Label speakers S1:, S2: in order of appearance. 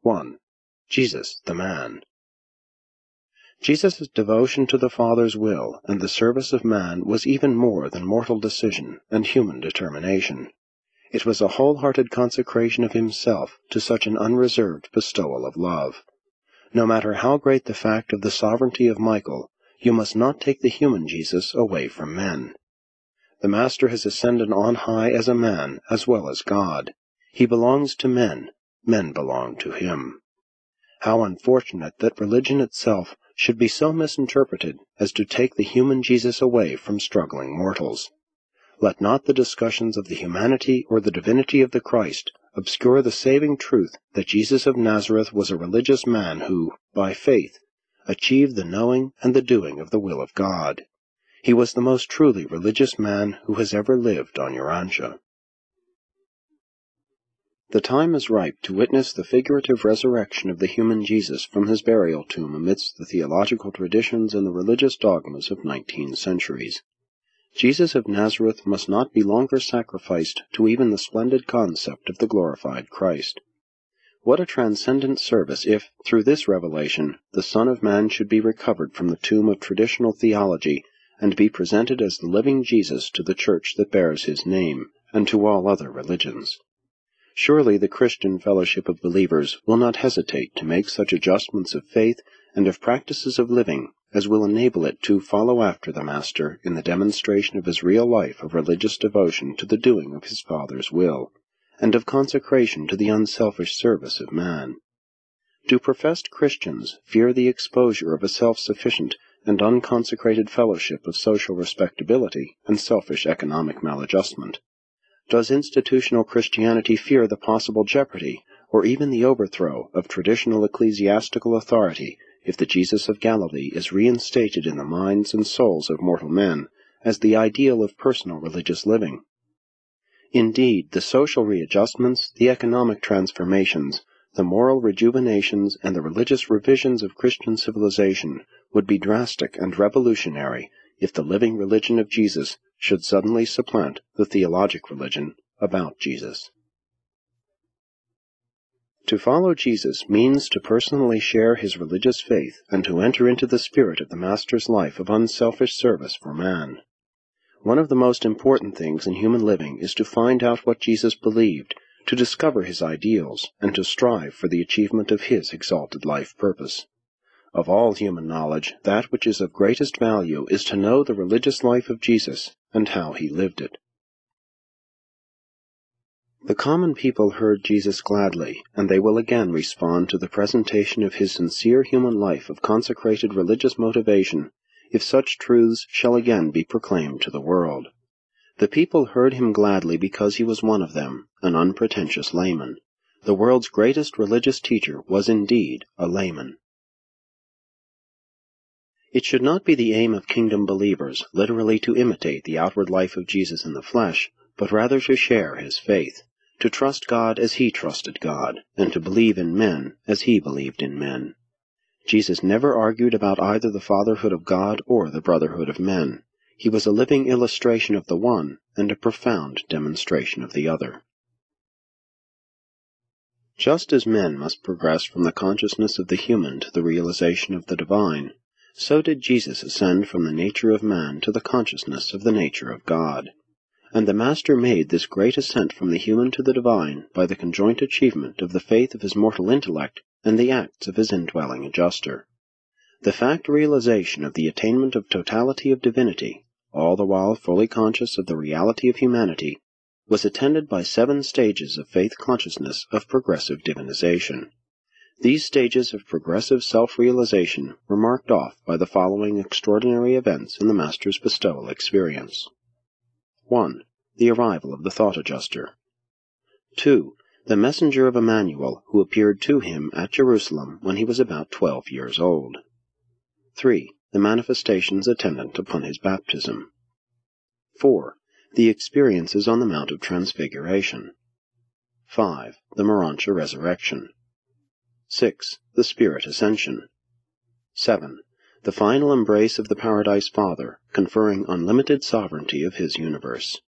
S1: 1. Jesus, the man. Jesus' devotion to the Father's will and the service of man was even more than mortal decision and human determination. It was a wholehearted consecration of himself to such an unreserved bestowal of love. No matter how great the fact of the sovereignty of Michael, you must not take the human Jesus away from men. The Master has ascended on high as a man as well as God. He belongs to men. Men belong to him. How unfortunate that religion itself should be so misinterpreted as to take the human Jesus away from struggling mortals. Let not the discussions of the humanity or the divinity of the Christ obscure the saving truth that Jesus of Nazareth was a religious man who, by faith, achieved the knowing and the doing of the will of God. He was the most truly religious man who has ever lived on Urantia. The time is ripe to witness the figurative resurrection of the human Jesus from his burial tomb amidst the theological traditions and the religious dogmas of 19 centuries. Jesus of Nazareth must not be longer sacrificed to even the splendid concept of the glorified Christ. What a transcendent service if, through this revelation, the Son of Man should be recovered from the tomb of traditional theology and be presented as the living Jesus to the Church that bears his name, and to all other religions. Surely the Christian fellowship of believers will not hesitate to make such adjustments of faith and of practices of living as will enable it to follow after the Master in the demonstration of his real life of religious devotion to the doing of his Father's will, and of consecration to the unselfish service of man. Do professed Christians fear the exposure of a self-sufficient and unconsecrated fellowship of social respectability and selfish economic maladjustment? Does institutional Christianity fear the possible jeopardy, or even the overthrow, of traditional ecclesiastical authority if the Jesus of Galilee is reinstated in the minds and souls of mortal men as the ideal of personal religious living? Indeed, the social readjustments, the economic transformations, the moral rejuvenations, and the religious revisions of Christian civilization would be drastic and revolutionary if the living religion of Jesus should suddenly supplant the theologic religion about Jesus. To follow Jesus means to personally share his religious faith and to enter into the spirit of the Master's life of unselfish service for man. One of the most important things in human living is to find out what Jesus believed, to discover his ideals, and to strive for the achievement of his exalted life purpose. Of all human knowledge, that which is of greatest value is to know the religious life of Jesus and how he lived it. The common people heard Jesus gladly, and they will again respond to the presentation of his sincere human life of consecrated religious motivation, if such truths shall again be proclaimed to the world. The people heard him gladly because he was one of them, an unpretentious layman. The world's greatest religious teacher was indeed a layman. It should not be the aim of kingdom believers literally to imitate the outward life of Jesus in the flesh, but rather to share his faith, to trust God as he trusted God, and to believe in men as he believed in men. Jesus never argued about either the fatherhood of God or the brotherhood of men. He was a living illustration of the one and a profound demonstration of the other. Just as men must progress from the consciousness of the human to the realization of the divine, so did Jesus ascend from the nature of man to the consciousness of the nature of God. And the Master made this great ascent from the human to the divine by the conjoint achievement of the faith of his mortal intellect and the acts of his indwelling adjuster. The fact realization of the attainment of totality of divinity, all the while fully conscious of the reality of humanity, was attended by 7 stages of faith consciousness of progressive divinization. These stages of progressive self-realization were marked off by the following extraordinary events in the Master's bestowal experience. 1. The arrival of the thought adjuster. 2. The messenger of Emmanuel who appeared to him at Jerusalem when he was about 12 years old. 3. The manifestations attendant upon his baptism. 4. The experiences on the Mount of Transfiguration. 5. The Morontia resurrection. 6. The Spirit ascension. 7. The final embrace of the Paradise Father, conferring unlimited sovereignty of his universe.